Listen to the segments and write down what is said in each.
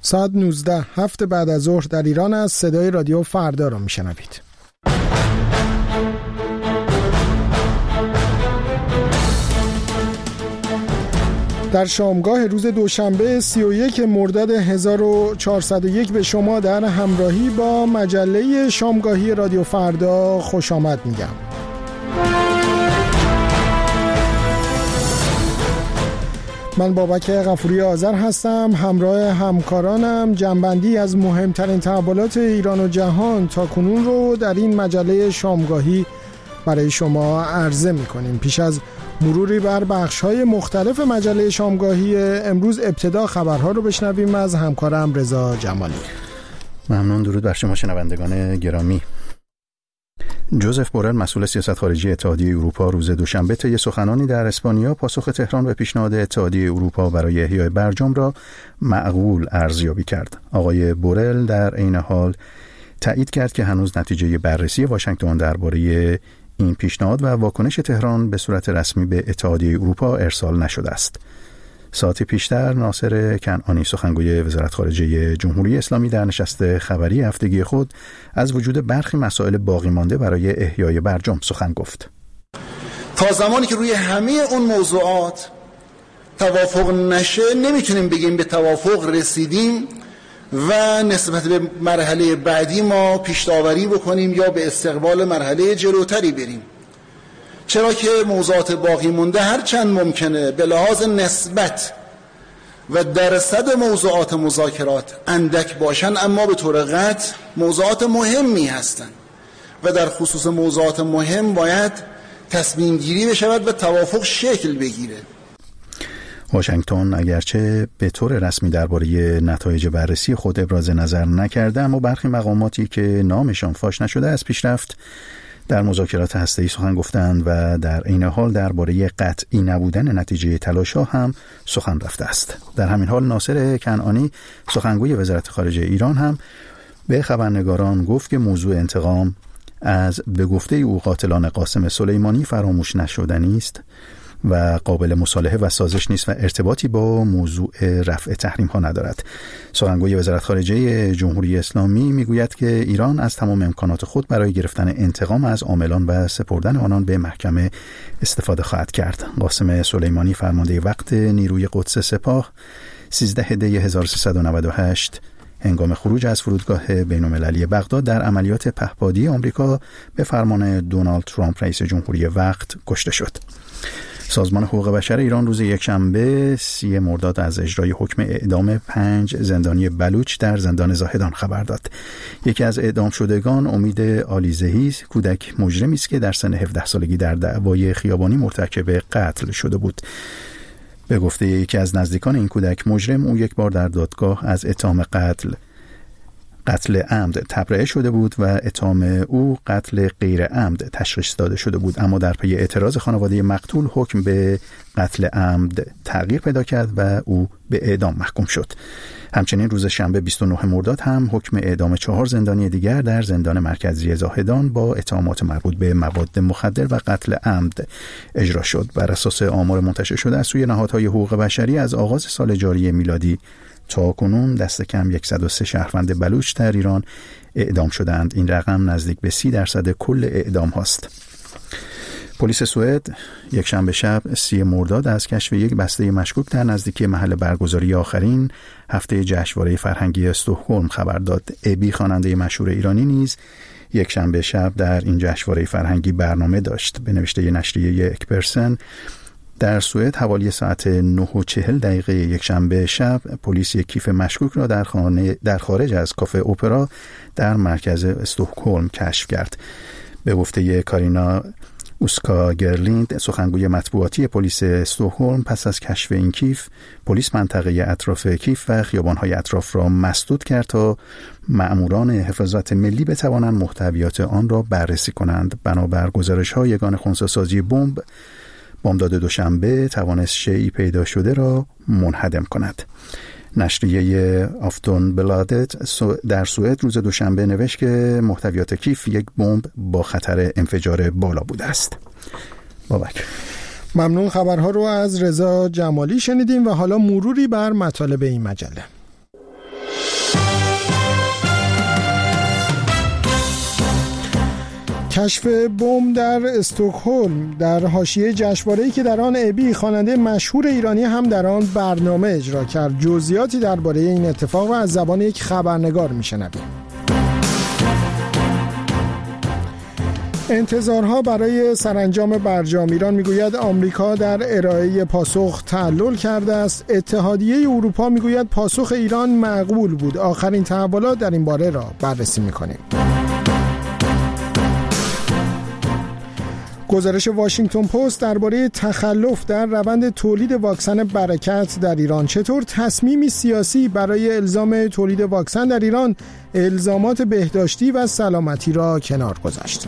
ساعت 19 هفت بعد از ظهر در ایران است. صدای رادیو فردا را میشنوید. در شامگاه روز دوشنبه 31 مرداد 1401 به شما در همراهی با مجله شامگاهی رادیو فردا خوش آمد میگم. من بابک غفوری آذر هستم. همراه همکارانم جمع‌بندی از مهمترین تحولات ایران و جهان تا کنون رو در این مجله شامگاهی برای شما عرضه می‌کنیم. پیش از مروری بر بخش‌های مختلف مجله شامگاهی امروز ابتدا خبرها رو بشنویم از همکارم رضا جمالی. ممنون. درود بر شما شنوندگان گرامی. جوزف بورل مسئول سیاست خارجی اتحادیه اروپا روز دوشنبه طی سخنانی در اسپانیا پاسخ تهران به پیشنهاد اتحادیه اروپا برای احیای برجام را معقول ارزیابی کرد. آقای بورل در عین حال تایید کرد که هنوز نتیجه بررسی واشنگتن درباره این پیشنهاد و واکنش تهران به صورت رسمی به اتحادیه اروپا ارسال نشده است. ساعتی پیشتر ناصر کنعانی سخنگوی وزارت خارجه جمهوری اسلامی در نشست خبری هفتگی خود از وجود برخی مسائل باقی مانده برای احیای برجام سخن گفت. تا زمانی که روی همه اون موضوعات توافق نشه نمیتونیم بگیم به توافق رسیدیم و نسبت به مرحله بعدی ما پیش داوری بکنیم یا به استقبال مرحله جلوتری بریم. چرا که موضوعات باقی مونده هر چند ممکنه به لحاظ نسبت و درصد موضوعات مذاکرات اندک باشن، اما به طور قطع موضوعات مهمی هستند و در خصوص موضوعات مهم باید تصمیم گیری بشود و توافق شکل بگیره. واشنگتن اگرچه به طور رسمی درباره نتایج بررسی خود ابراز نظر نکرده، اما برخی مقاماتی که نامشان فاش نشده از پیشرفت در مذاکرات هسته‌ای سخن گفتند و در عین حال درباره قطعی نبودن نتیجه تلاش‌ها هم سخن رفته است. در همین حال ناصر کنعانی سخنگوی وزارت خارجه ایران هم به خبرنگاران گفت که موضوع انتقام از به گفته او قاتلان قاسم سلیمانی فراموش نشدنی است و قابل مصالحه و سازش نیست و ارتباطی با موضوع رفع تحریم ها ندارد. سخنگوی وزارت خارجه جمهوری اسلامی میگوید که ایران از تمام امکانات خود برای گرفتن انتقام از عاملان و سپردن آنان به محکمه استفاده خواهد کرد. قاسم سلیمانی فرمانده وقت نیروی قدس سپاه 13 دی 1398 هنگام خروج از فرودگاه بین‌المللی بغداد در عملیات پهپادی آمریکا به فرمان دونالد ترامپ رئیس جمهوری وقت کشته شد. سازمان حقوق بشر ایران روز یکشنبه 30 مرداد از اجرای حکم اعدام 5 زندانی بلوچ در زندان زاهدان خبر داد. یکی از اعدام شدگان امید علیزهی کودک مجرمی است که در سن 17 سالگی در دعوای خیابانی مرتکب قتل شده بود. به گفته یکی از نزدیکان این کودک مجرم، او یک بار در دادگاه از اتهام قتل عمد تبرئه شده بود و اتهام او قتل غیر عمد تشخیص داده شده بود، اما در پی اعتراض خانواده مقتول حکم به قتل عمد تغییر پیدا کرد و او به اعدام محکوم شد. همچنین روز شنبه 29 مرداد هم حکم اعدام 4 زندانی دیگر در زندان مرکزی زاهدان با اتهامات مربوط به مواد مخدر و قتل عمد اجرا شد. بر اساس آمار منتشر شده از سوی نهادهای حقوق بشری از آغاز سال جاری میلادی تا کنون دست کم 103 شهروند بلوچ در ایران اعدام شدند. این رقم نزدیک به 30% کل اعدام هاست. پلیس سوئد یک شنبه شب 30 مرداد از کشف یک بسته مشکوک در نزدیکی محل برگزاری آخرین هفته جشنواره فرهنگی استکهلم خبر داد. ابی خواننده مشهور ایرانی نیز یک شنبه شب در این جشنواره فرهنگی برنامه داشت. به نوشته نشریه اکسپرسن در سوئد حوالی ساعت 9:40 یک شنبه شب پلیس یک کیف مشکوک را در خارج از کافه اپرا در مرکز استکهلم کشف کرد. به گفته کارینا اوسکاگرلیند سخنگوی مطبوعاتی پلیس استکهلم، پس از کشف این کیف پلیس منطقه اطراف کیف و خیابان‌های اطراف را مسدود کرد تا مأموران حفاظت ملی بتوانند محتویات آن را بررسی کنند. بنابر گزارش‌ها یگان خنثی‌سازی بامداد دوشنبه توانست شیئی پیدا شده را منهدم کند. نشریه آفتونبلادت در سوئد روز دوشنبه نوشت که محتویات کیف یک بمب با خطر انفجار بالا بوده است. بابک. ممنون. خبرها رو از رضا جمالی شنیدیم و حالا مروری بر مطالب این مجله. کشف بمب در استکهلم در حاشیه جشنواره‌ای که در آن ابی خواننده مشهور ایرانی هم در آن برنامه اجرا کرد. جزئیاتی درباره این اتفاق و از زبان یک خبرنگار میشنویم. انتظارها برای سرانجام برجام. ایران میگوید آمریکا در ارائه پاسخ تعلل کرده است. اتحادیه اروپا میگوید پاسخ ایران معقول بود. آخرین تحولات در این باره را بررسی میکنیم. گزارش واشنگتن پست درباره تخلف در روند تولید واکسن برکت در ایران. چطور تصمیمی سیاسی برای الزام تولید واکسن در ایران الزامات بهداشتی و سلامتی را کنار گذاشت.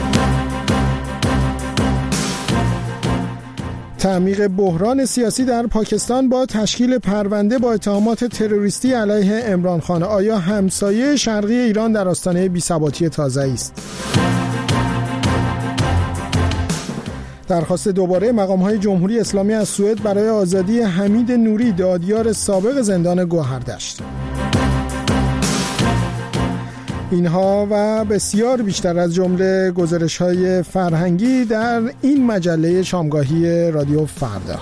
تعمیق بحران سیاسی در پاکستان با تشکیل پرونده با اتهامات تروریستی علیه عمران خان. آیا همسایه شرقی ایران در آستانه بی‌ثباتی تازه‌ای است؟ درخواست دوباره مقام‌های جمهوری اسلامی از سوئد برای آزادی حمید نوری، دادیار سابق زندان گوهردشت. اینها و بسیار بیشتر از جمله گزارش‌های فرهنگی در این مجله شامگاهی رادیو فردا.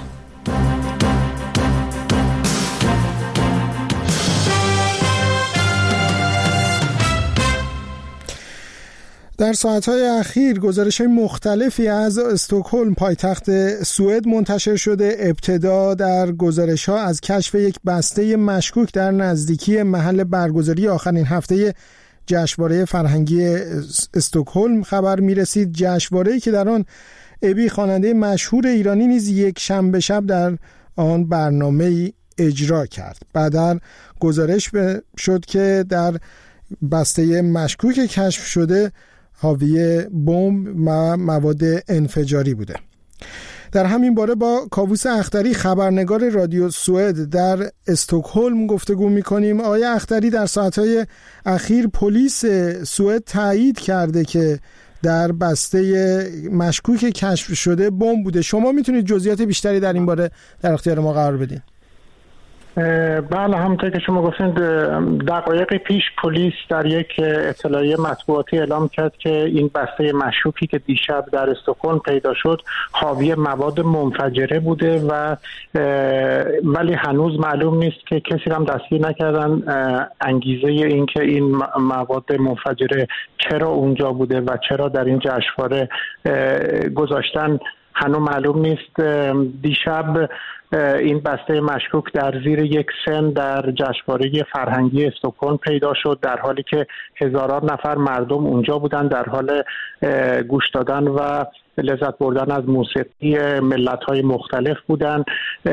در ساعت‌های اخیر گزارش‌های مختلفی از استکهلم پایتخت سوئد منتشر شده. ابتدا در گزارش‌ها از کشف یک بسته مشکوک در نزدیکی محل برگزاری آخرین هفته جشنواره فرهنگی استکهلم خبر می‌رسید. جشنواره‌ای که در آن ابی خواننده مشهور ایرانی نیز یک شنبه شب در آن برنامه اجرا کرد. بعداً گزارش شد که در بسته مشکوک کشف شده حاوی بمب و مواد انفجاری بوده. در همین باره با کاووس اختری خبرنگار رادیو سوئد در استکهلم گفتگو می‌کنیم. آقای اختری، در ساعت‌های اخیر پلیس سوئد تایید کرده که در بسته مشکوک کشف شده بمب بوده. شما میتونید جزئیات بیشتری در این باره در اختیار ما قرار بدین؟ بله، همونطور که شما گفتید دقایق پیش پلیس در یک اطلاعیه مطبوعاتی اعلام کرد که این بسته مشکوکی که دیشب در استکهلم پیدا شد حاوی مواد منفجره بوده و ولی هنوز معلوم نیست که کسی هم دستگیر نکردن انگیزه این که این مواد منفجره چرا اونجا بوده و چرا در این جشنواره گذاشتن هنوز معلوم نیست. دیشب این بسته مشکوک در زیر یک سن در جشنواره فرهنگی استکهلم پیدا شد، در حالی که هزاران نفر مردم اونجا بودن در حال گوش دادن و لذت بردن از موسیقی ملت‌های مختلف بودن.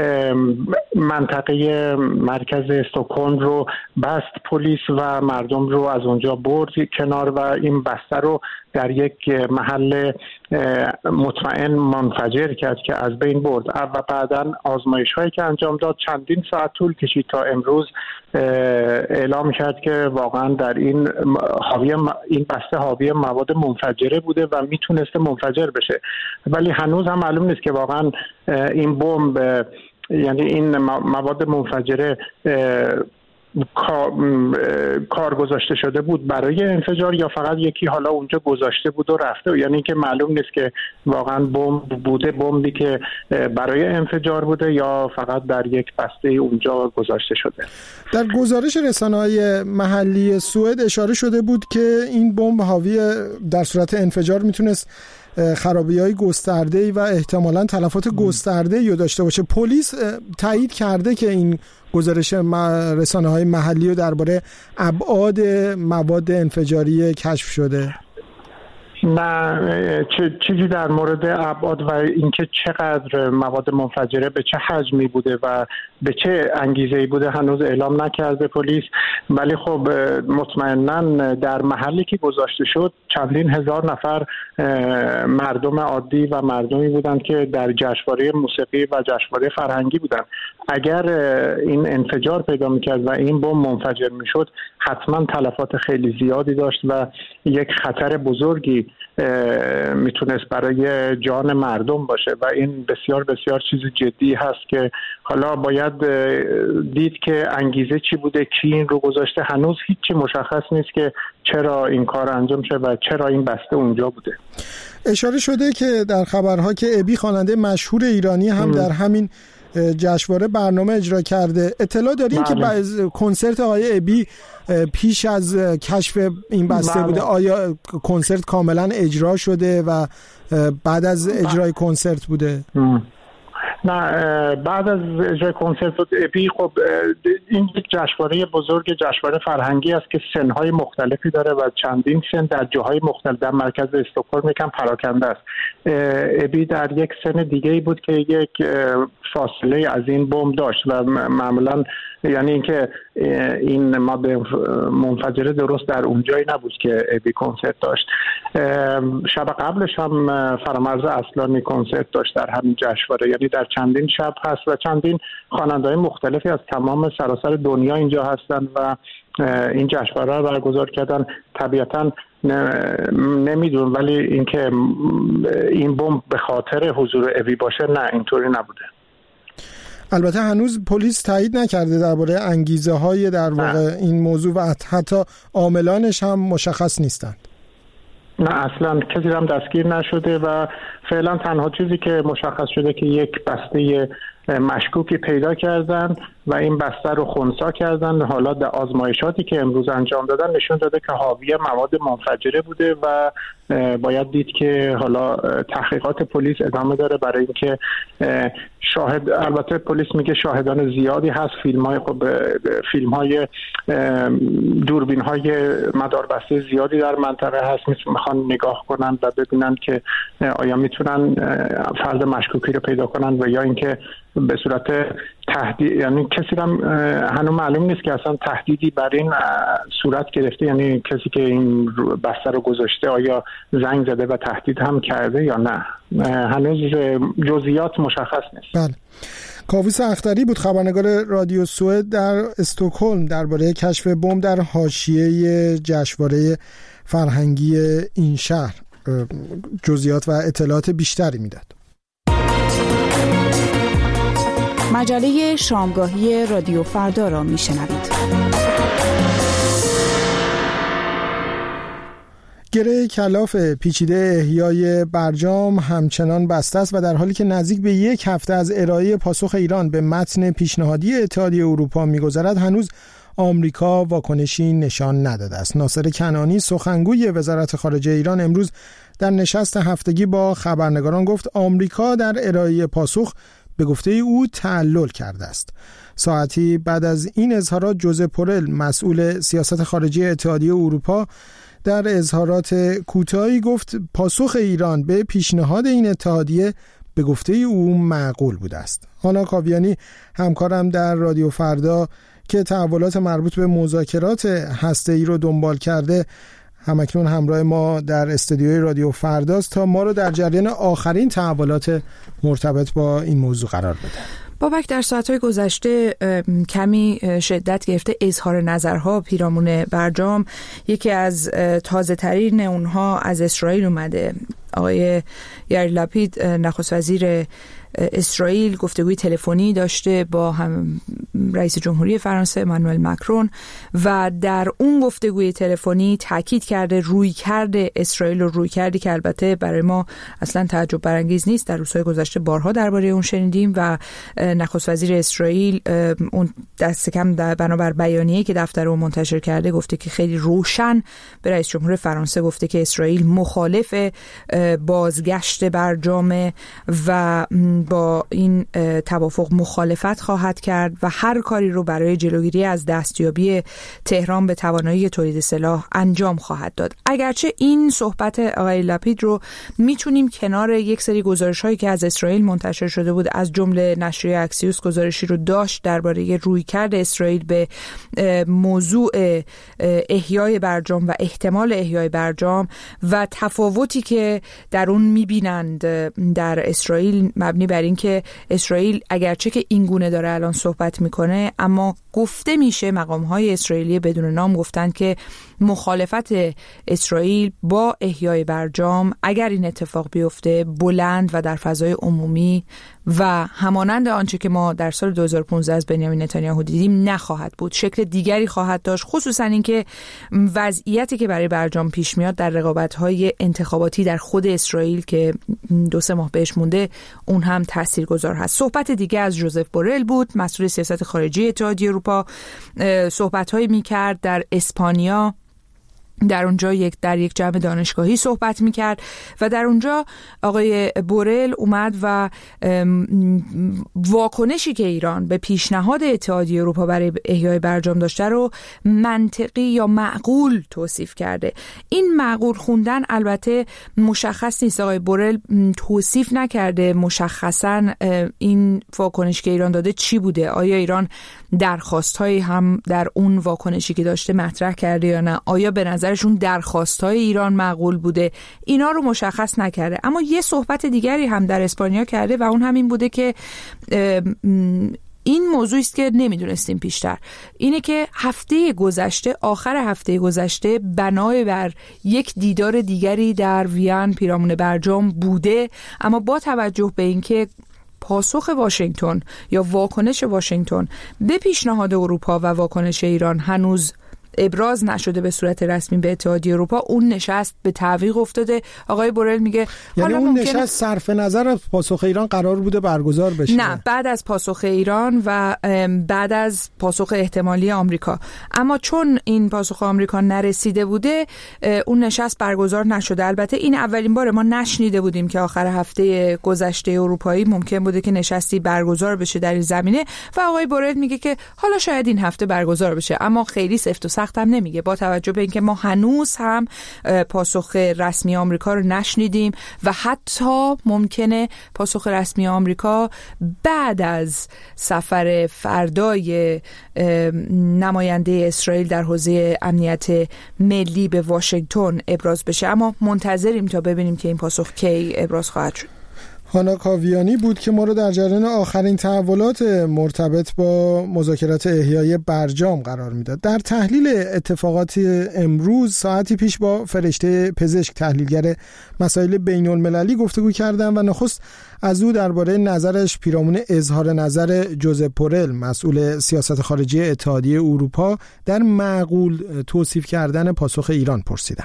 منطقه مرکز استکهلم رو بست پلیس و مردم رو از اونجا برد کنار و این بسته رو در یک محل مطمئن منفجر کرد که از بین برد و بعداً آزمایش‌هایی که انجام داد چندین ساعت طول کشید تا امروز اعلام کرد که واقعاً در این بسته حاوی مواد منفجره بوده و میتونسته منفجر بشه، ولی هنوز هم معلوم نیست که واقعاً این بمب یعنی این مواد منفجره کار گذاشته شده بود برای انفجار یا فقط یکی حالا اونجا گذاشته بود و رفته، یعنی که معلوم نیست که واقعا بمب بوده، بمبی که برای انفجار بوده یا فقط در یک بسته اونجا گذاشته شده. در گزارش رسانه‌های محلی سوئد اشاره شده بود که این بمب حاوی در صورت انفجار میتونست خرابی‌های گسترده‌ای و احتمالاً تلفات گسترده‌ای رو داشته باشه. پلیس تایید کرده که این گزارش رسانه‌های محلی رو درباره ابعاد مواد انفجاری کشف شده؟ نه، چیزی در مورد ابعاد و اینکه چقدر مواد منفجره به چه حجمی بوده و به چه انگیزه‌ای بوده هنوز اعلام نکرده پلیس، ولی خب مطمئناً در محلی که گذاشته شد چندین هزار نفر مردم عادی و مردمی بودند که در جشنواره موسیقی و جشنواره فرهنگی بودند. اگر این انفجار پیدا می‌کرد و این بمب منفجر می‌شد حتما تلفات خیلی زیادی داشت و یک خطر بزرگی میتونست برای جان مردم باشه و این بسیار بسیار چیز جدی هست که حالا باید دید که انگیزه چی بوده، کی این رو گذاشته. هنوز هیچی مشخص نیست که چرا این کار انجام شد و چرا این بسته اونجا بوده. اشاره شده که در خبرها که ابی خواننده مشهور ایرانی هم در همین جشنواره برنامه اجرا کرده. اطلاع دارین که کنسرت آقای ابی پیش از کشف این بسته بوده؟ آیا کنسرت کاملا اجرا شده و بعد از اجرای کنسرت بوده؟ نه، بعد از اجرای کنسرت ابی. خب این یک جشنواره بزرگ، جشنواره فرهنگی است که سنهای مختلفی داره و چندین سن در جاهای مختلف در مرکز استکهلم یکم پراکنده است. ابی در یک سن دیگه‌ای بود که یک فاصله از این بم داشت و معمولا یعنی اینکه این ماده منفجره درست در اونجایی نبود که ابی کنسرت داشت. شب قبلش هم فرامرز اصلانی کنسرت داشت در همین جشنواره، یعنی در چندین شب هست و چندین خواننده‌های مختلفی از تمام سراسر دنیا اینجا هستند و این جشنواره رو برگزار کردن. طبیعتاً نمیدونم، ولی اینکه این بمب به خاطر حضور ابی باشه، نه، اینطوری نبوده. البته هنوز پلیس تایید نکرده درباره انگیزه های در واقع این موضوع و حتی عاملانش هم مشخص نیستند. نه، اصلا کسی هم دستگیر نشده و فعلا تنها چیزی که مشخص شده که یک بسته مشکوکی پیدا کردن و این بسته رو خنثی کردن. حالا در آزمایشاتی که امروز انجام دادن نشون داده که حاوی مواد منفجره بوده و باید دید که حالا تحقیقات پلیس ادامه داره برای اینکه شاهد، البته پلیس میگه شاهدان زیادی هست، فیلم‌های دوربین‌های مداربسته زیادی در منطقه هست، میخوان نگاه کنن و ببینن که آیا میتونن فرد مشکوکی رو پیدا کنن و یا اینکه به صورت تهدید، یعنی کسی هم هنوز معلوم نیست که اصلا تهدیدی بر این صورت گرفته، یعنی کسی که این بسته رو گذاشته آیا زنگ زده و تهدید هم کرده یا نه. هنوز جزئیات مشخص نیست. بله. کاووس اختری بود، خبرنگار رادیو سوئد در استکهلم، درباره کشف بمب در حاشیه جشنواره فرهنگی این شهر جزئیات و اطلاعات بیشتری میداد. مجله شامگاهی رادیو فردا را میشنوید. گره کلاف پیچیده احیای برجام همچنان بسته است و در حالی که نزدیک به یک هفته از ارائه پاسخ ایران به متن پیشنهادی اتحادیه اروپا می‌گذرد، هنوز آمریکا واکنشی نشان نداده است. ناصر کنعانی، سخنگوی وزارت خارجه ایران، امروز در نشست هفتگی با خبرنگاران گفت آمریکا در ارائه پاسخ به گفته او تعلل کرده است. ساعتی بعد از این اظهارات جوزپ بورل، مسئول سیاست خارجی اتحادیه اروپا، در اظهارات کوتاهی گفت پاسخ ایران به پیشنهاد این اتحادیه به گفته او معقول بوده است. هانا کاویانی، همکارم در رادیو فردا که تحولات مربوط به مذاکرات هسته‌ای رو دنبال کرده، همکنون همراه ما در استودیوی رادیو فرداست تا ما رو در جریان آخرین تحولات مرتبط با این موضوع قرار بده. بابک، در ساعت‌های گذشته کمی شدت گرفته اظهار نظرها پیرامون برجام. یکی از تازه‌ترین اونها از اسرائیل اومده. آقای یائیر لپید، نخست وزیر اسرائیل، گفتگوی تلفنی داشته با هم رئیس جمهوری فرانسه امانوئل مکرون و در اون گفتگوی تلفنی تاکید کرده رویکرد اسرائیل و رویکردی که البته برای ما اصلا تعجب برانگیز نیست. در روزهای گذشته بارها درباره اون شنیدیم و نخست وزیر اسرائیل اون دست کم بنابر بیانیه‌ای که دفتر اون منتشر کرده گفته که خیلی روشن به رئیس جمهور فرانسه گفته که اسرائیل مخالف بازگشت برجام و با این توافق مخالفت خواهد کرد و هر کاری رو برای جلوگیری از دستیابی تهران به توانایی تولید سلاح انجام خواهد داد. اگرچه این صحبت آقای لپید رو میتونیم کنار یک سری گزارش‌هایی که از اسرائیل منتشر شده بود، از جمله نشریه اکسیوس گزارشی رو داشت درباره رویکرد اسرائیل به موضوع احیای برجام و احتمال احیای برجام و تفاوتی که در اون میبینند در اسرائیل مبنی بر این که اسرائیل اگرچه که این گونه داره الان صحبت میکنه، اما گفته میشه مقام‌های اسرائیلی بدون نام گفتن که مخالفت اسرائیل با احیای برجام اگر این اتفاق بیفته بلند و در فضای عمومی و همانند آنچه که ما در سال 2015 از بنیامین نتانیاهو دیدیم نخواهد بود، شکل دیگری خواهد داشت، خصوصا اینکه وضعیتی که برای برجام پیش میاد در رقابت‌های انتخاباتی در خود اسرائیل که 2-3 ماه بهش مونده اون هم تاثیرگذار هست. صحبت دیگه از ژوزف بورل بود، مسئول سیاست خارجی اتحادیه اروپا، صحبت‌هایی می‌کرد در اسپانیا، در اونجا در یک جمع دانشگاهی صحبت میکرد و در اونجا آقای بورل اومد و واکنشی که ایران به پیشنهاد اتحادیه اروپا برای احیای برجام داشته رو منطقی یا معقول توصیف کرده. این معقول خوندن البته مشخص نیست، آقای بورل توصیف نکرده مشخصاً این واکنشی که ایران داده چی بوده، آیا ایران درخواست‌هایی هم در اون واکنشی که داشته مطرح کرده یا نه، آیا به نظرشون درخواست‌های ایران معقول بوده، اینا رو مشخص نکرده. اما یه صحبت دیگری هم در اسپانیا کرده و اون همین بوده که این موضوعی است که نمیدونستیم پیشتر، اینه که آخر هفته گذشته بنای بر یک دیدار دیگری در وین پیرامون برجام بوده، اما با توجه به اینکه پاسخ واشنگتن یا واکنش واشنگتن به پیشنهاد اروپا و واکنش ایران هنوز ابراز نشده به صورت رسمی به اتحادیه اروپا، اون نشست به تعویق افتاده. آقای بورل میگه یعنی اون نشست صرف نظر از پاسخ ایران قرار بوده برگزار بشه؟ نه، بعد از پاسخ ایران و بعد از پاسخ احتمالی آمریکا، اما چون این پاسخ آمریکا نرسیده بوده اون نشست برگزار نشده. البته این اولین بار ما نشنیده بودیم که آخر هفته گذشته اروپایی ممکن بوده که نشستی برگزار بشه در این زمینه و آقای بورل میگه که حالا شاید این هفته برگزار بشه، اما خیلی سفت و سخت هم نمیگه، با توجه به اینکه ما هنوز هم پاسخ رسمی آمریکا رو نشنیدیم و حتی ممکنه پاسخ رسمی آمریکا بعد از سفر فردای نماینده اسرائیل در حوزه امنیت ملی به واشنگتن ابراز بشه، اما منتظریم تا ببینیم که این پاسخ کی ابراز خواهد شد. هانا کاویانی بود که ما رو در جریان آخرین تحولات مرتبط با مذاکرات احیای برجام قرار میداد. در تحلیل اتفاقات امروز ساعتی پیش با فرشته پزشک تحلیلگر مسائل بین المللی گفتگو کردم و نخست از او درباره نظرش پیرامون اظهار نظر ژوزپ بورل مسئول سیاست خارجی اتحادیه اروپا در معقول توصیف کردن پاسخ ایران پرسیدم.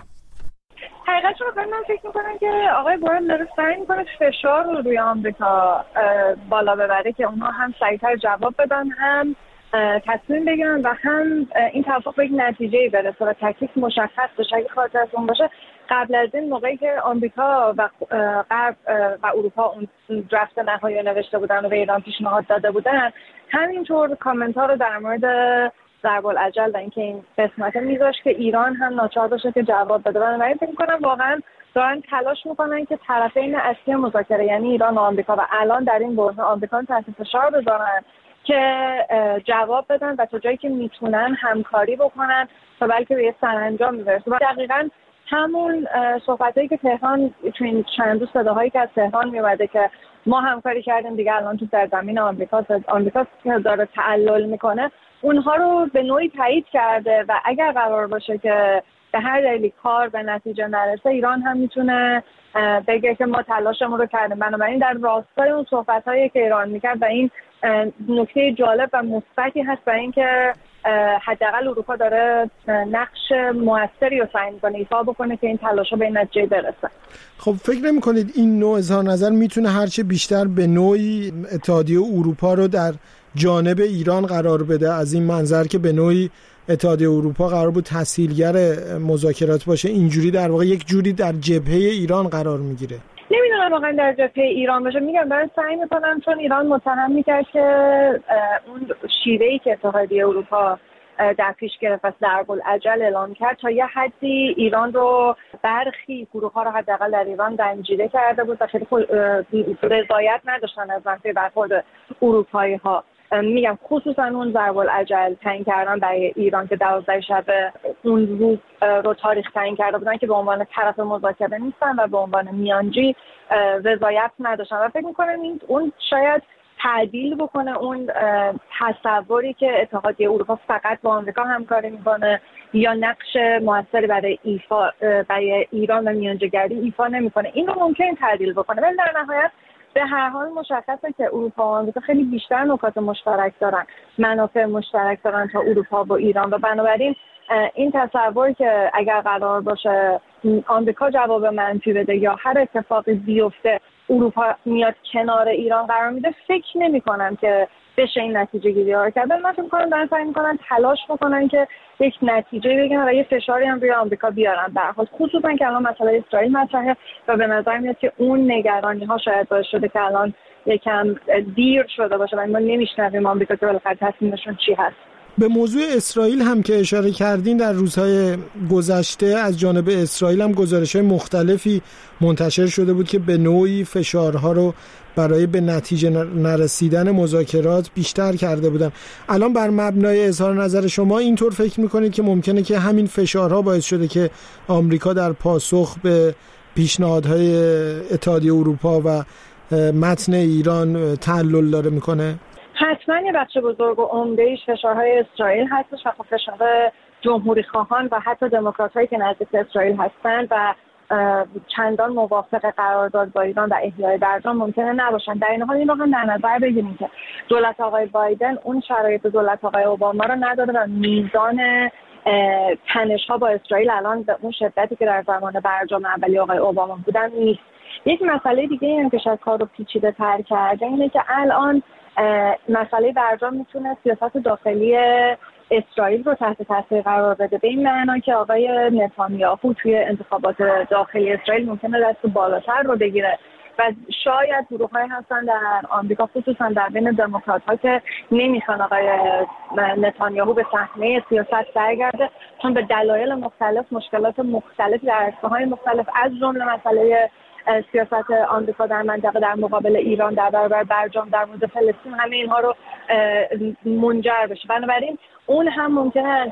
حقیقتش رو من فکر میکنم که آقای بورل داره سعی میکنه فشار رو روی آمریکا بالا ببره که اونها هم سریعتر جواب بدن، هم تصمیم بگیرن و هم این توافق به یک نتیجه‌ای برسه و تکلیف مشخص بشه. اگه خاطرتون باشه قبل از این موقعی که آمریکا و غرب و اروپا اون درفت نهایی نوشته بودن و به ایران پیشنهاد داده بودن، همینطور کامنت‌ها رو در مورد ضرب العجل و اینکه این قسمت میذاشت که ایران هم ناچار باشه که جواب بده. بنابراین فکر می‌کنم واقعا دارن تلاش میکنن که طرفین اصلی مذاکره یعنی ایران و آمریکا و الان در این بحران آمریکا تحت فشار بذارن که جواب بدن و تا جایی که میتونن همکاری بکنن تا بلکه به یه سرانجام برسه. و دقیقاً همون صحبتایی که تهران تو این چند روز صداهایی که از تهران میومده که ما همکاری کردیم دیگه الان تو سرزمین آمریکا داره تعلل میکنه، اونها رو به نوعی تایید کرده و اگر قرار باشه که به هر دلیلی کار به نتیجه نرسه، ایران هم میتونه بگه که ما تلاشمون رو کردیم. بنابراین در راستای اون صحبت‌هایی که ایران میکرد و این نکته جالب و مثبتی هست برای اینکه حداقل اروپا داره نقش موثری رو سعی می‌کنه ایفا بکنه که این تلاش‌ها به نتیجه برسه. خب فکر نمی‌کنید این نوع اظهار نظر میتونه هرچه بیشتر به نوعی اتحادیه اروپا رو در جانب ایران قرار بده، از این منظر که به نوعی اتحادیه اروپا قرار بود تسهیلگر مذاکرات باشه، اینجوری در واقع یک جوری در جبهه ایران قرار میگیره؟ نمیدونم واقعا در جبهه ایران باشه. میگم دارن سعی میکنن، چون ایران متهم میکرد که اون شیوهی که اتحادیه اروپا در پیش گرفت و ضرب العجل اعلام کرد تا یه حدی ایران رو برخی گروه‌ها رو حداقل در ایران رنجیده کرده بود و خیلی رضایت نداشتن از منطقه برخورد اروپایی‌ها. میگم خصوصا اون ضرب العجل تعیین کردن برای ایران که 12 شب اون روز رو تاریخ تعیین کرده بودن که به عنوان طرف مذاکره نیستن و به عنوان میانجی رضایت نداشتن و فکر میکنم اون شاید تعدیل بکنه اون تصوری که اتحادیه اروپا فقط با آمریکا همکاری میکنه یا نقش موثری برای ایران و میانجیگری ایفا نمیکنه. این رو ممکن تعدیل بکنه، ولی در نهایت به هر حال مشخصه که اروپا و آمریکا خیلی بیشتر نکات مشترک دارن، منافع مشترک دارن تا اروپا و ایران، و بنابراین این تصور که اگر قرار باشه آمریکا جواب منفی بده یا هر اتفاقی بیفته اروپا میاد کنار ایران قرار میده، فکر نمی کنم که بشه این نتیجه گیری ها کرد. من فکر میکنم دارن سعی میکنن تلاش بکنن که یک نتیجه بگیرن و یه فشاری هم روی آمریکا بیارن. در حال خصوصا که الان مسئله اسرائیل مطرحه و به نظر میاد که اون نگرانی ها شاید باعث شده که الان یکم دیر شده باشه و ما نمیشنویم آمریکا که بالاخره تصمیمشون چی هست. به موضوع اسرائیل هم که اشاره کردین، در روزهای گذشته از جانب اسرائیل هم گزارش‌های مختلفی منتشر شده بود که به نوعی فشارها رو برای به نتیجه نرسیدن مذاکرات بیشتر کرده بودن. الان بر مبنای اظهار نظر شما اینطور فکر میکنید که ممکنه که همین فشارها باعث شده که آمریکا در پاسخ به پیشنهادهای اتحادیه اروپا و متن ایران تعلل داره میکنه؟ حتما یه بخش بزرگ و عمده‌ایش فشارهای اسرائیل هستش و فشار جمهوری خواهان و حتی دموکرات‌هایی که نزدیک اسرائیل هستند و چندان موافق قرارداد با ایران و احیای برجام ممکنه نباشن. در این حال این رو هم در نظر بگیریم که دولت آقای بایدن اون شرایط دولت آقای اوباما رو نداره و میزان تنش‌ها با اسرائیل الان به اون شدتی که در زمان برجام اولی آقای اوباما بودن نیست. یک مسئله دیگه این که شاید کار رو پیچیده تر کرده اینه که الان مسئله برجام میتونه سیاست داخلی اسرائیل رو تحت تاثیر قرار بده، به این معنا که آقای نتانیاهو توی انتخابات داخلی اسرائیل ممکنه دست بالاتر رو بگیره و شاید گروه‌هایی هستن در آمریکا خصوصا در بین دموکرات‌ها که نمیخوان آقای نتانیاهو به صحنه سیاست برگرده، چون به دلایل مختلف مشکلات مختلفی در عرصه‌های مختلف از جمله مسئله سیاست آمریکا در منطقه در مقابل ایران در برابر برجام در مورد فلسطین همه اینها رو منجر بشه. بنابراین اون هم ممکنه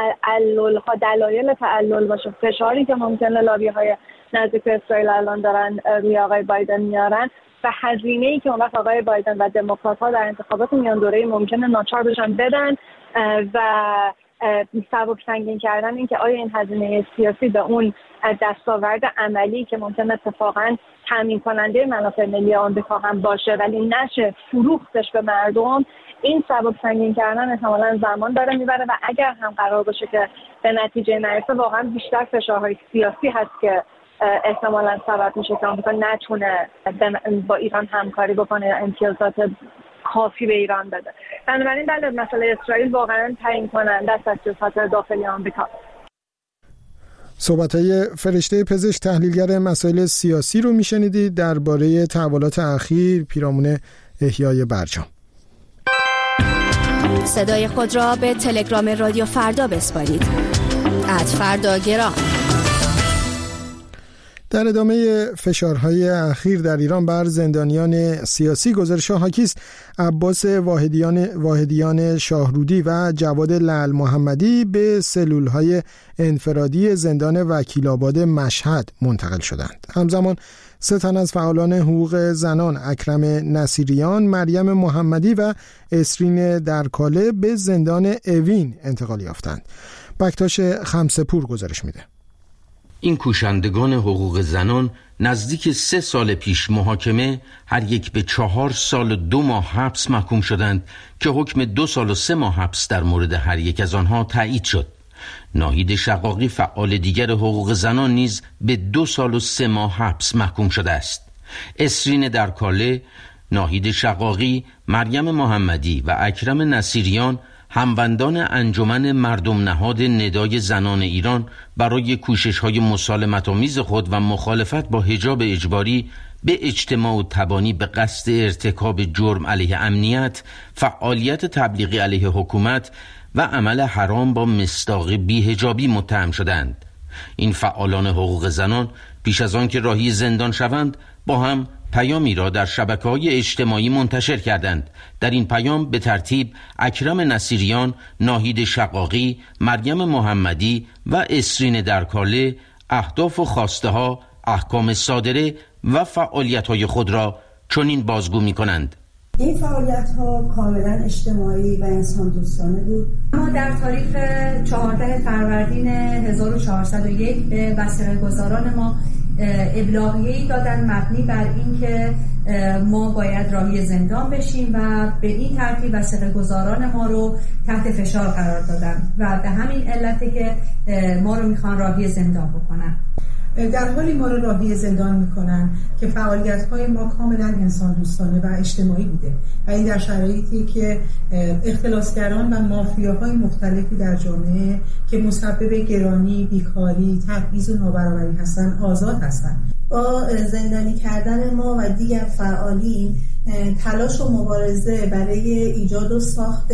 دلایل تعلل باشه، فشاری که ممکنه لابی‌های نزدیک اسرائیل الان دارن روی آقای بایدن میارن و هزینه‌ای که اون وقت آقای بایدن و دموکرات‌ها در انتخابات میان دوره‌ای ممکنه ناچار بشن بدن و سبک سنگین کردن این که آیا این هزینه سیاسی به اون دستاورد عملی که ممکنه اتفاقاً تامین کننده منافع ملی آمریکا هم باشه ولی نشه فروختش به مردم، این سبک سنگین کردن احتمالاً زمان داره میبره و اگر هم قرار باشه که به نتیجه نرسه واقعاً بیشتر فشارهای سیاسی هست که احتمالاً سبب میشه که آمریکا نتونه با ایران همکاری بکنه یا امتیازات کافی به ایران بده. بنابراین بله، مسئله اسرائیل واقعا تعیین کننده است از سیاست داخلی آمریکا. صحبت‌های فرشته پزشک تحلیلگر مسائل سیاسی رو میشنیدید درباره تحولات اخیر پیرامون احیای برجام. صدای خود را به تلگرام رادیو فردا بسپارید. @فرداگرام. در ادامه فشارهای اخیر در ایران بر زندانیان سیاسی، گزارش‌ها حاکی است عباس واحدیان شاهرودی و جواد لعل محمدی به سلول‌های انفرادی زندان وکیل‌آباد مشهد منتقل شدند. همزمان 3 تن از فعالان حقوق زنان، اکرم نصیریان، مریم محمدی و اسرین درکاله، به زندان اوین انتقال یافتند. بکتاش خمسه‌پور گزارش میده. این کوشندگان حقوق زنان نزدیک 3 سال پیش محاکمه هر یک به 4 سال و 2 ماه حبس محکوم شدند که حکم 2 سال و 3 ماه حبس در مورد هر یک از آنها تایید شد. ناهید شقاقی، فعال دیگر حقوق زنان، نیز به 2 سال و 3 ماه حبس محکوم شده است. اسرین درکاله، ناهید شقاقی، مریم محمدی و اکرم نصیریان هموندان انجمن مردم نهاد ندای زنان ایران برای کوشش‌های مسالمت‌آمیز خود و مخالفت با حجاب اجباری به اجتماع و تبانی به قصد ارتکاب جرم علیه امنیت، فعالیت تبلیغی علیه حکومت و عمل حرام با مصداق بی‌حجابی متهم شدند. این فعالان حقوق زنان پیش از آن که راهی زندان شوند با هم پیامی را در شبکه‌های اجتماعی منتشر کردند. در این پیام به ترتیب اکرم نصیریان، ناهید شقاقی، مریم محمدی و اسرین درکاله اهداف و خواسته‌ها، احکام صادره و فعالیت‌های خود را چنین بازگو می‌کنند. این فعالیت‌ها کاملا اجتماعی و انسان دوستانه بود. ما در تاریخ 14 فروردین 1401 به وثیقه‌گزاران ما ابلاغیه‌ای دادن مبنی بر اینکه ما باید راهی زندان بشیم و به این ترتیب وثیقه‌گزاران ما رو تحت فشار قرار دادن و به همین علته که ما رو میخوان راهی زندان بکنن. در حالی ما رو راهی زندان میکنن که فعالیت‌های ما کاملا انسان دوستانه و اجتماعی بوده و این در شرایطی که اختلاسگران و مافیاهای مختلفی در جامعه که مسبب گرانی، بیکاری، تبعیض و نابرابری هستن آزاد هستن. با زندانی کردن ما و دیگر فعالین تلاش و مبارزه برای ایجاد و ساخت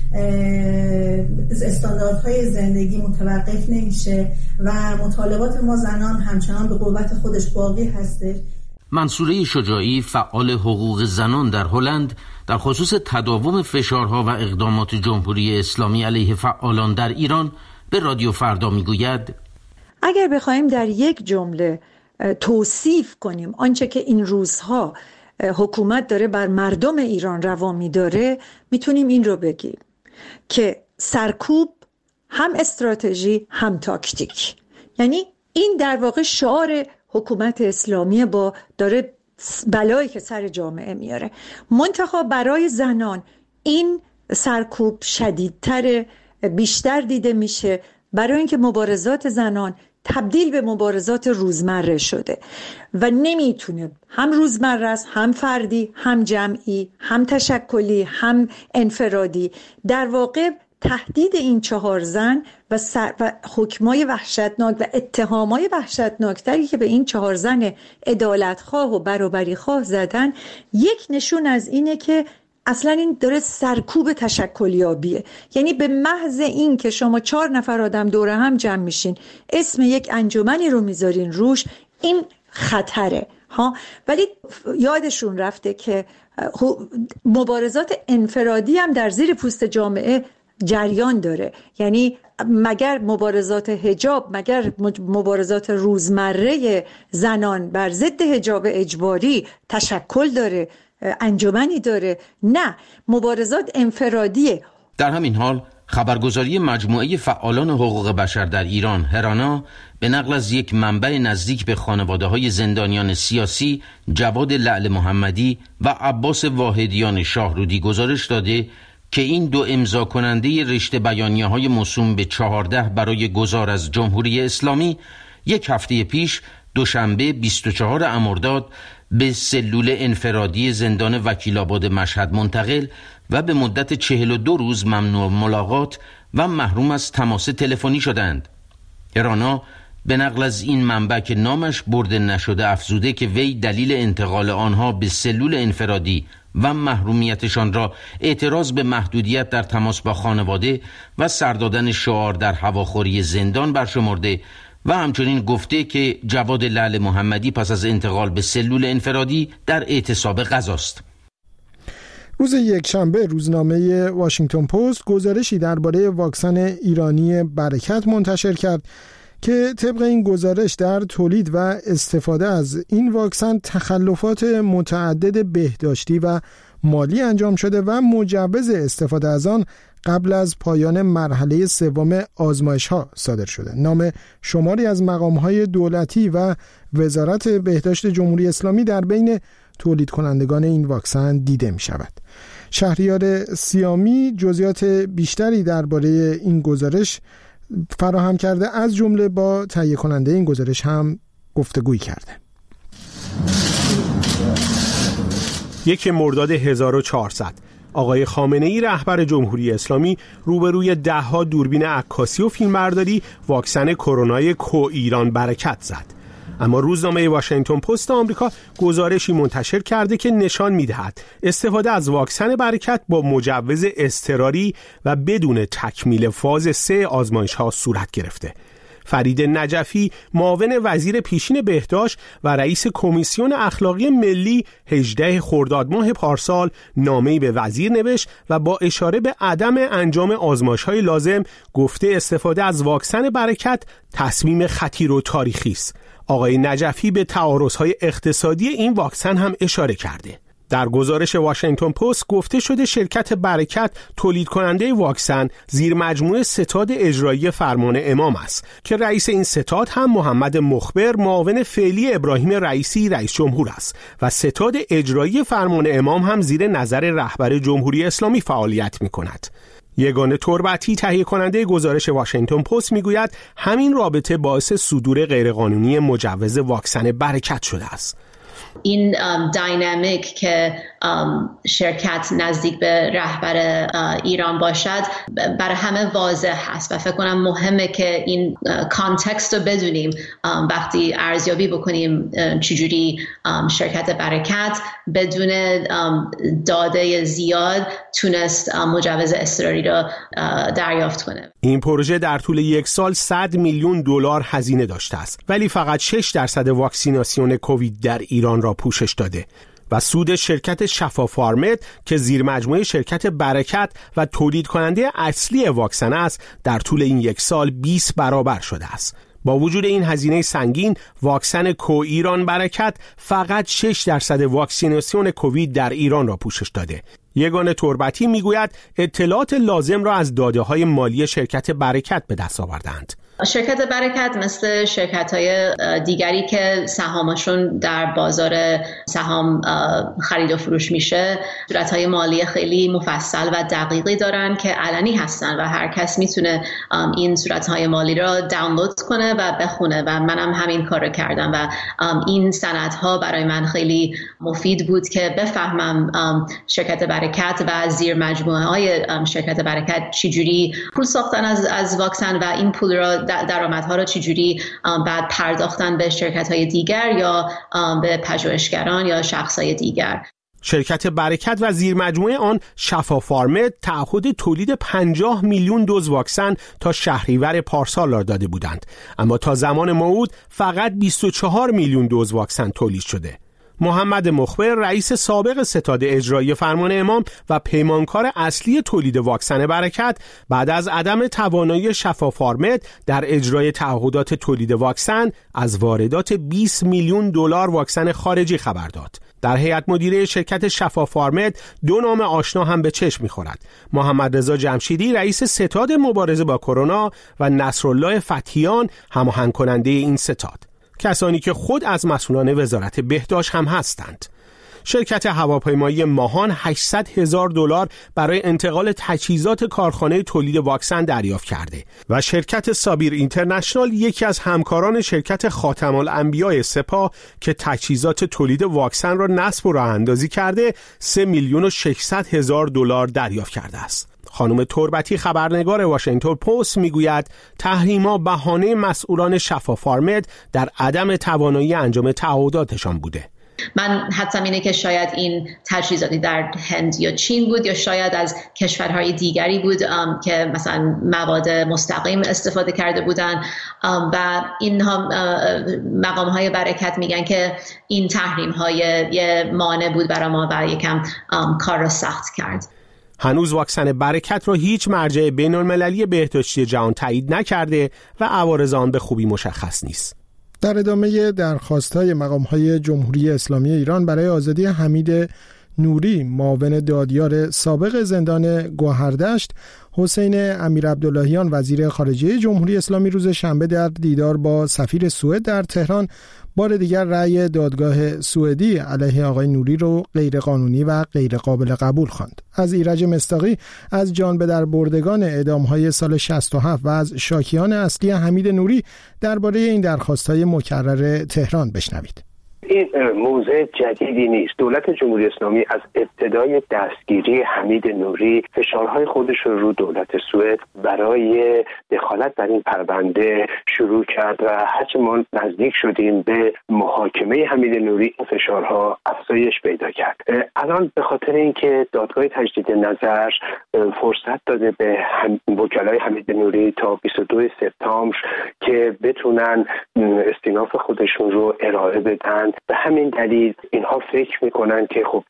استانداردهای زندگی متوقف نمیشه و مطالبات ما زنان همچنان به قوت خودش باقی هسته. منصوره شجاعی، فعال حقوق زنان در هلند، در خصوص تداوم فشارها و اقدامات جمهوری اسلامی علیه فعالان در ایران به رادیو فردا میگوید: اگر بخوایم در یک جمله توصیف کنیم آنچه که این روزها حکومت داره بر مردم ایران روا می‌داره، میتونیم این رو بگیم که سرکوب، هم استراتژی هم تاکتیک. یعنی این در واقع شعار حکومت اسلامی با داره بلایی که سر جامعه میاره. منتها برای زنان این سرکوب شدیدتر، بیشتر دیده میشه، برای اینکه مبارزات زنان تبدیل به مبارزات روزمره شده و نمیتونه هم روزمره است، هم فردی، هم جمعی، هم تشکلی، هم انفرادی. در واقع تهدید این 4 زن و حکمای وحشتناک و اتهامای وحشتناکتری که به این 4 زن عدالتخواه و برابریخواه زدن، یک نشون از اینه که اصلا این داره سرکوب تشکلیابیه. یعنی به محض این که شما 4 نفر آدم دوره هم جمع میشین، اسم یک انجمنی رو میذارین روش، این خطره ها. ولی یادشون رفته که مبارزات انفرادی هم در زیر پوست جامعه جریان داره. یعنی مگر مبارزات حجاب، مگر مبارزات روزمره زنان بر ضد حجاب اجباری تشکل داره، انجمنی داره؟ نه، مبارزات انفرادیه. در همین حال خبرگزاری مجموعه فعالان حقوق بشر در ایران، هرانا، به نقل از یک منبع نزدیک به خانواده‌های زندانیان سیاسی جواد لعل محمدی و عباس واحدیان شاهرودی گزارش داده که این 2 امضا کننده رشته بیانیه‌های موسوم به 14 برای گذار از جمهوری اسلامی 1 هفته پیش دوشنبه 24 مرداد به سلول انفرادی زندان وکیل‌آباد مشهد منتقل و به مدت 42 روز ممنوع ملاقات و محروم از تماس تلفنی شدند. هرانا به نقل از این منبع که نامش برده نشده افزوده که وی دلیل انتقال آنها به سلول انفرادی و محرومیتشان را اعتراض به محدودیت در تماس با خانواده و سر دادن شعار در هواخوری زندان برشمرده و همچنین گفته که جواد لعل محمدی پس از انتقال به سلول انفرادی در اعتصاب غذاست. روز یکشنبه روزنامه واشنگتن پست گزارشی درباره واکسن ایرانی برکت منتشر کرد که طبق این گزارش در تولید و استفاده از این واکسن تخلفات متعدد بهداشتی و مالی انجام شده و مجوز استفاده از آن قبل از پایان مرحله 3 آزمایش‌ها صادر شده. نام شماری از مقام‌های دولتی و وزارت بهداشت جمهوری اسلامی در بین تولید کنندگان این واکسن دیده می شود. شهریار سیامی جزئیات بیشتری درباره این گزارش فراهم کرده، از جمله با تهیه کننده این گزارش هم گفتگویی کرده. 1 مرداد 1400 آقای خامنه‌ای رهبر جمهوری اسلامی روبروی 10 دوربین عکاسی و فیلمبرداری واکسن کرونای ایران برکت زد. اما روزنامه واشنگتن پست آمریکا گزارشی منتشر کرده که نشان می‌دهد استفاده از واکسن برکت با مجوز اضطراری و بدون تکمیل فاز 3 آزمایش‌ها صورت گرفته. فرید نجفی معاون وزیر پیشین بهداشت و رئیس کمیسیون اخلاقی ملی 18 خرداد ماه پارسال نامه‌ای به وزیر نوشت و با اشاره به عدم انجام آزمایش‌های لازم گفته استفاده از واکسن برکت تصمیم خطیر و تاریخی است. آقای نجفی به تعارض‌های اقتصادی این واکسن هم اشاره کرده. در گزارش واشنگتن پست گفته شده شرکت برکت تولید کننده واکسن زیر مجموعه ستاد اجرایی فرمان امام است که رئیس این ستاد هم محمد مخبر معاون فعلی ابراهیم رئیسی رئیس جمهور است و ستاد اجرایی فرمان امام هم زیر نظر رهبر جمهوری اسلامی فعالیت می کند. یگانه تربتی تهیه کننده گزارش واشنگتن پست میگوید همین رابطه باعث صدور غیرقانونی مجوز واکسن برکت شده است. این داینامیک که شرکت نزدیک به رهبر ایران باشد برای همه واضح هست و فکر کنم مهمه که این کانتکست رو بدونیم وقتی ارزیابی بکنیم چجوری شرکت برکت بدون داده زیاد تونست مجوز اضطراری رو دریافت کنه. این پروژه در طول یک سال 100 میلیون دلار هزینه داشته است ولی فقط 6% واکسیناسیون کووید در ایران را پوشش داده و سود شرکت شفافارمد که زیر مجموعه شرکت برکت و تولید کننده اصلی واکسن است در طول این یک سال 20 برابر شده است. با وجود این هزینه سنگین واکسن کوایران برکت فقط 6% واکسیناسیون کووید در ایران را پوشش داده. یگانه تربتی میگوید اطلاعات لازم را از داده‌های مالی شرکت برکت به دست آوردند. شرکت برکت مثل شرکت‌های دیگری که سهامشون در بازار سهام خرید و فروش میشه صورت‌های مالی خیلی مفصل و دقیقی دارن که علنی هستن و هر کس میتونه این صورت‌های مالی را دانلود کنه و بخونه و منم همین کارو کردم و این سندها برای من خیلی مفید بود که بفهمم شرکت برکت و زیر مجموعه‌های شرکت برکت چجوری پول ساختن از واکسن و این پول را درآمدها را چجوری بعد پرداختن به شرکت‌های دیگر یا به پژوهشگران یا شخص‌های دیگر. شرکت برکت و زیر مجموعه آن شفافارمد تعهد تولید 50 میلیون دوز واکسن تا شهریور پارسال را داده بودند، اما تا زمان موعود فقط 24 میلیون دوز واکسن تولید شده. محمد مخبر رئیس سابق ستاد اجرایی فرمان امام و پیمانکار اصلی تولید واکسن برکت بعد از عدم توانایی شفافارمد در اجرای تعهدات تولید واکسن از واردات 20 میلیون دلار واکسن خارجی خبر داد. در هیئت مدیره شرکت شفافارمد دو نام آشنا هم به چشم می‌خورد: محمد رضا جمشیدی رئیس ستاد مبارزه با کرونا و نصرالله فتحیان هماهنگ کننده این ستاد، کسانی که خود از مسئولان وزارت بهداشت هم هستند. شرکت هواپیمایی ماهان $800,000 برای انتقال تجهیزات کارخانه تولید واکسن دریافت کرده و شرکت سابیر اینترنشنال یکی از همکاران شرکت خاتم الانبیاء سپاه که تجهیزات تولید واکسن را نصب و راه اندازی کرده $3,600,000 دریافت کرده است. خانم تربتی خبرنگار واشنگتن پست میگوید تحریم‌ها بهانه مسئولان شفافارمد در عدم توانایی انجام تعهداتشان بوده. من حدسم اینه که شاید این تجهیزاتی در هند یا چین بود یا شاید از کشورهای دیگری بود که مثلا مواد مستقیم استفاده کرده بودن و اینها مقام‌های برکت میگن که این تحریم‌های یه مانع بود برای ما و یکم کار را سخت کرد. هنوز واکسن برکت را هیچ مرجع بین‌المللی بهداشتی جهان تایید نکرده و عوارض آن به خوبی مشخص نیست. در ادامه درخواست‌های مقام‌های جمهوری اسلامی ایران برای آزادی حمید نوری، معاون دادیار سابق زندان گوهردشت، حسین امیرعبداللهیان وزیر خارجه جمهوری اسلامی روز شنبه در دیدار با سفیر سوئد در تهران بار دیگر رأی دادگاه سوئدی علیه آقای نوری رو غیرقانونی و غیرقابل قبول خواند. از ایرج مصداقی از جان به در بردگان اعدام‌های سال 67 و از شاکیان اصلی حمید نوری درباره این درخواست‌های مکرر تهران بشنوید. این موضوع جدیدی نیست. دولت جمهوری اسلامی از ابتدای دستگیری حمید نوری فشارهای خودش رو دولت سوئد برای دخالت در این پرونده شروع کرد و هرچه ما نزدیک شدیم به محاکمه حمید نوری این فشارها افزایش پیدا کرد. الان به خاطر اینکه دادگاه تجدید نظر فرصت داده به وکلای حمید نوری تا 22 سپتامبر که بتونن استیناف خودشون رو ارائه بدن، به همین دلیل اینها فکر میکنن که خب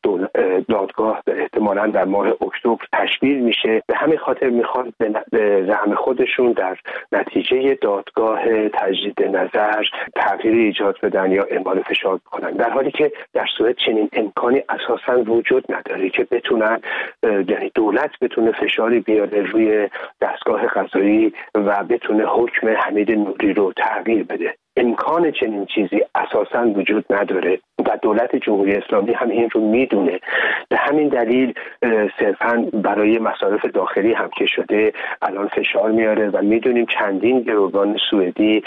دادگاه احتمالاً در ماه اکتبر تشکیل میشه، به همین خاطر میخوان به زعم خودشون در نتیجه دادگاه تجدید نظر تغییر ایجاد بدن یا اعمال فشار بکنن، در حالی که در سوئد چنین امکانی اساساً وجود نداره که بتونن، یعنی دولت بتونه فشاری بیاره روی دستگاه قضایی و بتونه حکم حمید نوری رو تغییر بده. امکان چنین چیزی اساساً وجود نداره و دولت جمهوری اسلامی هم این رو میدونه. به همین دلیل صرفاً برای مصارف داخلی هم که شده الان فشار میاره و میدونیم چندین گروگان سوئدی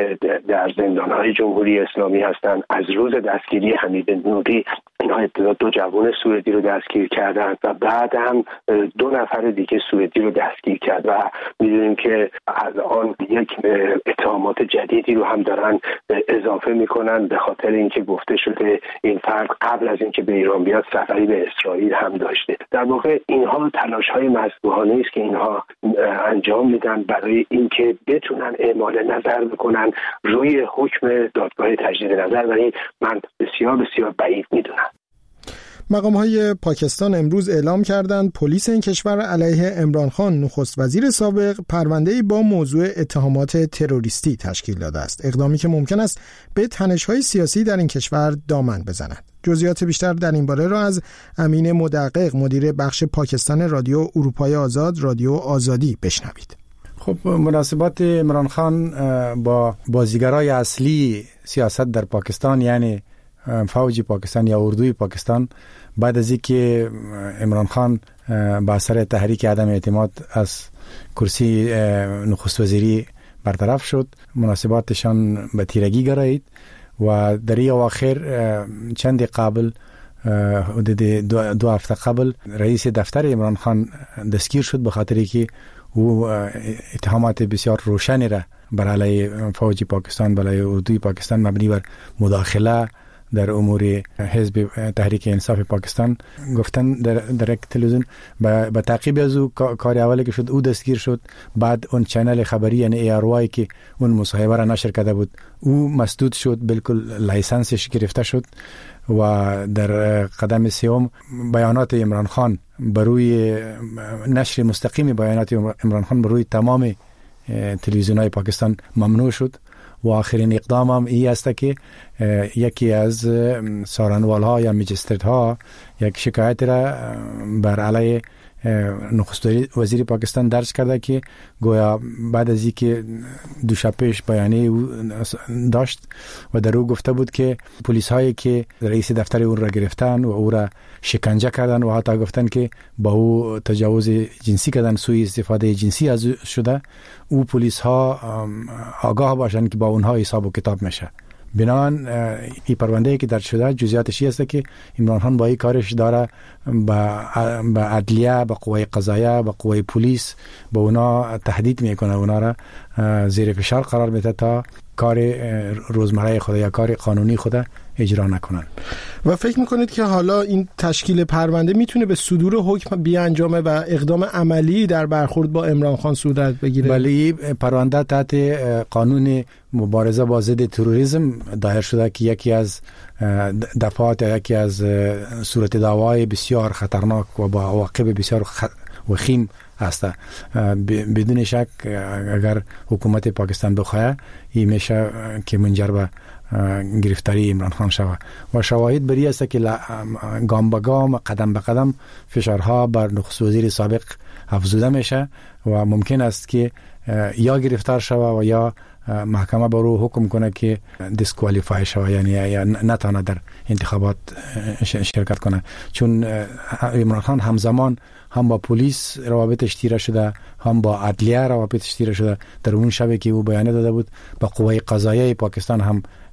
در زندانهای جمهوری اسلامی هستن. از روز دستگیری حمید نوری اینها ابتدا 2 جوان سوئدی رو دستگیر کردن و بعد هم 2 نفر دیگه سوئدی رو دستگیر کرد و میدونیم که الان یک اتهامات جدیدی رو هم دارن اضافه میکنن به خاطر اینکه گفته شده این فرد قبل از اینکه به ایران بیاد سفری به اسرائیل هم داشته. در واقع اینها تلاش‌های مذبوحانه است که اینها انجام میدن برای اینکه بتونن اعمال نظر بکنن روی حکم دادگاه تجدید نظر و این من بسیار بسیار بعید میدونم. مقام‌های پاکستان امروز اعلام کردند پلیس این کشور علیه عمران خان نخست وزیر سابق پرونده‌ای با موضوع اتهامات تروریستی تشکیل داده است، اقدامی که ممکن است به تنش‌های سیاسی در این کشور دامن بزند. جزئیات بیشتر در این باره را از امین مدقق، مدیر بخش پاکستان رادیو اروپای آزاد، رادیو آزادی بشنوید. خب مناسبات عمران خان با بازیگرای اصلی سیاست در پاکستان، یعنی فوج پاکستان یا اردوی پاکستان، بعد از اینکه عمران خان با اثر تحریک عدم اعتماد از کرسی نخست وزیری برطرف شد، مناسباتشان به تیرگی گرایید و در این اواخر چند قبل حدود 2 هفته قبل رئیس دفتر عمران خان دستگیر شد به خاطر که او اتهامات بسیار روشنی را بر علیه فوج پاکستان، برای اردوی پاکستان مبنی بر مداخله در امور حزب تحریک انصاف پاکستان گفتن در یک تلویزیون. با تعقیب از او کار اولی که شد او دستگیر شد، بعد اون چینل خبری یعنی ARY که اون مصاحبه را نشر کرده بود او مسدود شد، بالکل لایسنسش گرفته شد و در قدم سوم بیانات عمران خان بروی نشر مستقیم بیانات عمران خان بروی تمام تلویزیون‌های پاکستان ممنوع شد و آخرین اقدام هم ای است که یکی از سارنوال‌ها یا مجسترها یک شکایت را بر علیه نخست وزیر پاکستان درج کرده که گویا بعد از اینکه دو شب پیش بیانیه او داشت و در او گفته بود که پلیس هایی که رئیس دفتر اون را گرفتن و او را شکنجه کردن و حتی گفتن که با او تجاوز جنسی کردن، سوء استفاده جنسی از شده، او پلیس ها آگاه باشند که با اونها حساب و کتاب میشه. بنابراین این پرونده که درج شده جزئیاتش است که عمران خان با این کارش داره با عدلیه، با قوه قضاییه، با قوه پلیس با اونا تهدید میکنه، اونا را زیر فشار قرار میده تا کار روزمره خود یا کار قانونی خود اجرا نکنن. و فکر میکنید که حالا این تشکیل پرونده میتونه به صدور حکم بیانجامه و اقدام عملی در برخورد با عمران خان صورت بگیره؟ بله، پرونده تحت قانون مبارزه با ضد تروریسم دایر شده که یکی از دفعات، یکی از صورت دعوای بسیار خطرناک و با عواقب بسیار وخیم است. بدون شک اگر حکومت پاکستان بخواه این میشه که منجر به گرفتاری عمران خان شود و شواهد بری است که گام به گام، قدم به قدم فشارها بر نخست وزیر سابق افزوده میشه و ممکن است که یا گرفتار شود و یا محکمه برو حکم کنه که دیسکوالیفای شود، یعنی نتانه در انتخابات شرکت کنه، چون عمران خان همزمان هم با پلیس روابطش تیره شده، هم با عدلیه روابطش تیره شده. در اون شبی که او بیانیه داده بود با قوه قضاییه پاکستان هم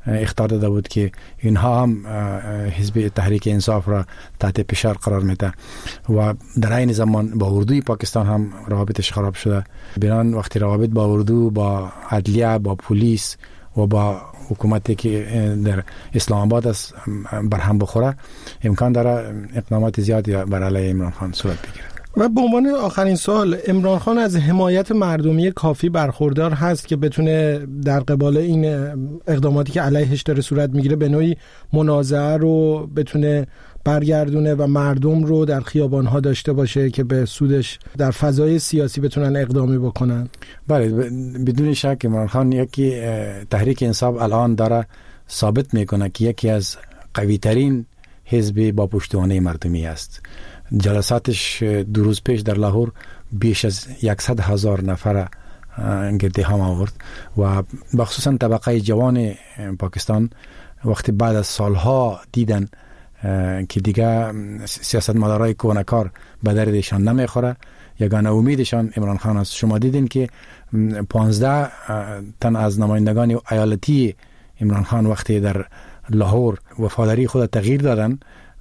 اخطار داده بود که اینها هم حزب تحریک انصاف را تحت فشار قرار میده و در این زمان با اردوی پاکستان هم روابطش خراب شده. بنان وقتی روابط با اردو، با عدلیه، با پلیس و با حکومتی که در اسلام آباد است برهم بخوره، امکان داره اقدامات زیادی بر علیه عمران خان صورت بگیره. و به عنوان آخرین سوال، عمران خان از حمایت مردمی کافی برخوردار هست که بتونه در قبال این اقداماتی که علیهش داره صورت میگیره به نوعی منازعه رو بتونه برگردونه و مردم رو در خیابان‌ها داشته باشه که به سودش در فضای سیاسی بتونن اقدامی بکنن؟ بله، بدون شک عمران خان یکی تحریک انصاف الان داره ثابت میکنه که یکی از قوی ترین حزب با پشتوانه مردمی است. جلساتش 2 روز پیش در لاهور بیش از 100,000 نفر گرده هم آورد و بخصوصا طبقه جوان پاکستان وقتی بعد از سالها دیدن که دیگه سیاستمدارای کونکار به دردشان نمیخوره، یگانه امیدشان عمران خان است. شما دیدین که 15 تن از نمایندگان ایالتی عمران خان وقتی در لاهور وفاداری خود تغییر دادن.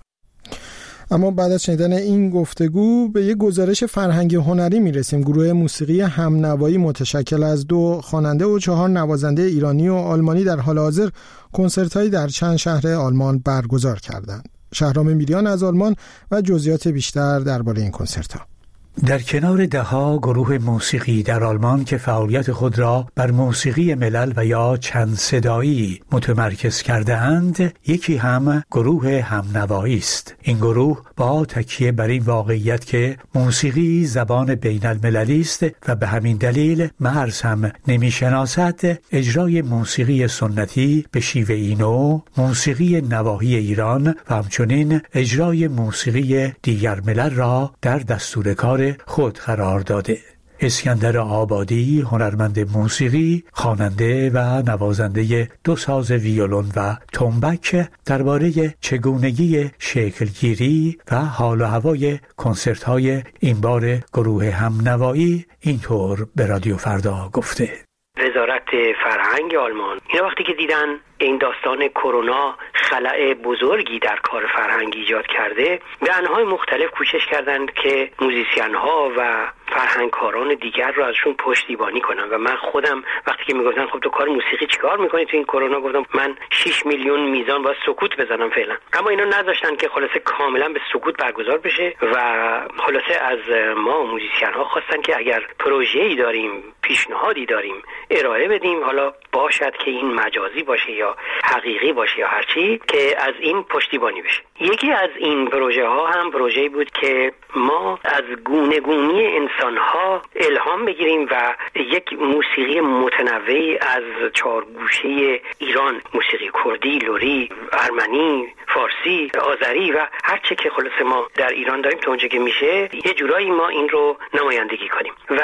اما بعد از شنیدن این گفتگو به یک گزارش فرهنگی هنری میرسیم. گروه موسیقی همنوایی متشکل از 2 خواننده و 4 نوازنده ایرانی و آلمانی در حال حاضر کنسرت‌هایی در چند شهر آلمان برگزار کردند. شهرام میریان از آلمان و جزئیات بیشتر درباره این کنسرت‌ها. در کنار ده‌ها گروه موسیقی در آلمان که فعالیت خود را بر موسیقی ملل و یا چند صدایی متمرکز کرده اند، یکی هم گروه همنوایی است. این گروه با تکیه بر این واقعیت که موسیقی زبان بین المللی است و به همین دلیل مرز هم نمی‌شناسد، اجرای موسیقی سنتی به شیوه نو، موسیقی نواحی ایران و همچنین اجرای موسیقی دیگر ملل را در دستور کار خود قرار داده. اسکندر آبادی، هنرمند موسیقی، خواننده و نوازنده 2 ساز ویولون و تنبک، درباره چگونگی شکلگیری و حال و هوای کنسرت‌های این بار گروه همنوایی اینطور به رادیو فردا گفته: وزارت فرهنگ آلمان اینا وقتی که دیدن این داستان کرونا خلأ بزرگی در کار فرهنگی ایجاد کرده، به انواع مختلف کوشش کردند که موزیسین ها و فرهنگکاران دیگر رو ازشون پشتیبانی کنن. و من خودم وقتی که میگفتن خب تو کار موسیقی چیکار میکنی تو این کرونا، گفتم من 6 میلیون میزان باید سکوت بزنم فعلا. اما اینا نذاشتن که خلاصه کاملا به سکوت برگزار بشه و خلاصه از ما موزیسین ها خواستن که اگر پروژه‌ای داریم، پیشنهادی داریم ارائه بدیم، حالا باشد که این مجازی باشه یا حقیقی باشه یا هرچی، که از این پشتیبانی بشه. یکی از این پروژه ها هم پروژه‌ای بود که ما از گونه گونی انسان ها الهام بگیریم و یک موسیقی متنوعی از 4 گوشه ایران، موسیقی کردی، لری، ارمنی، فارسی، آذری و هر چه که خلاص ما در ایران داریم تا اونجا که میشه یه جورایی ما این رو نمایندگی کنیم. و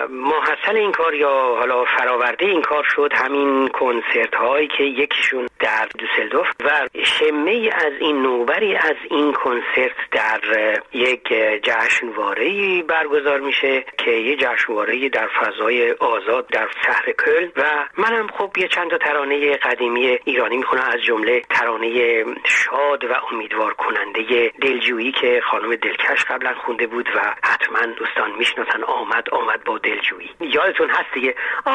ماحصل این کار یا حالا فراورده این کار شد همین کنسرت هایی که یکیشون در دوسلدورف و شمه از این نوبری از این کنسرت در یک جشنواره‌ای برگزار میشه که یه جشنواره در فضای آزاد در شهر کلن. و منم خب یه چند تا ترانه قدیمی ایرانی میخونم، از جمله ترانه شاد و امیدوار کننده دلجویی که خانم دلکش قبلا خونده بود و حتما دوستان میشناسن. آمد با دلجویی، یادتون هست دیگه؟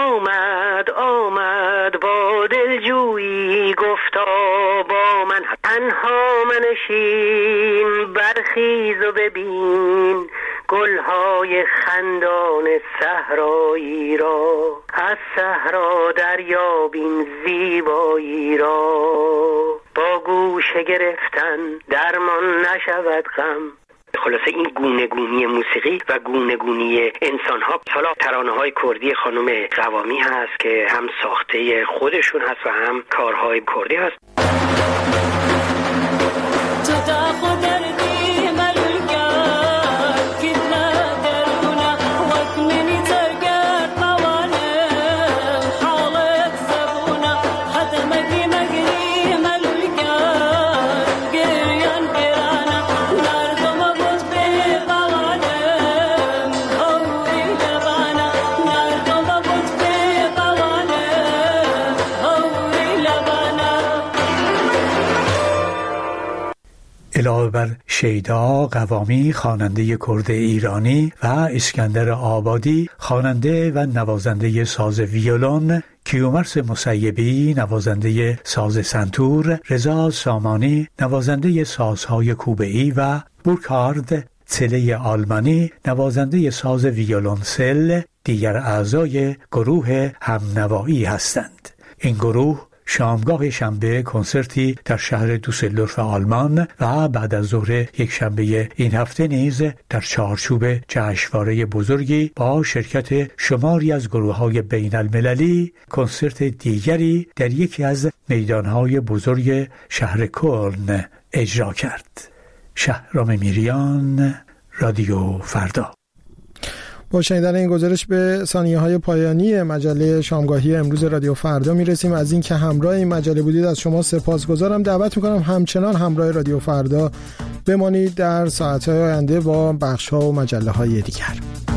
آمد با دلجویی، گفتا با من تنها منشین، برخیز و ببین گلهای خندان صحرایی را، از صحرا دریابین زیبایی را، با گوشه گرفتن درمان نشود غم. خلاصه این گونه گونی موسیقی و گونه گونی انسان ها، حالا ترانه های کردی خانم قوامی هست که هم ساخته خودشون هست و هم کارهای کردی هست. علاوه بر شیدا قوامی خواننده کرد ایرانی و اسکندر آبادی خواننده و نوازنده ساز ویولون، کیومرث مسیبی نوازنده ساز سنتور، رضا سامانی نوازنده سازهای کوبه‌ای و بورکارد تله آلمانی نوازنده ساز ویولونسل دیگر اعضای گروه همنوایی هستند. این گروه شامگاه شنبه کنسرتی در شهر دوسلدورف آلمان و بعد از ظهر یک شنبه این هفته نیز در چارچوب جشنواره بزرگی با شرکت شماری از گروه‌های بین المللی کنسرت دیگری در یکی از میدانهای بزرگ شهر کلن اجرا کرد. شهرام میریان، رادیو فردا. با شنیدن این گزارش به ثانیه‌های پایانی مجله شامگاهی امروز رادیو فردا میرسیم. از این که همراه این مجله بودید از شما سپاسگزارم. دعوت میکنم همچنان همراه رادیو فردا بمانید در ساعت‌های آینده با بخش‌ها و مجله‌های دیگر.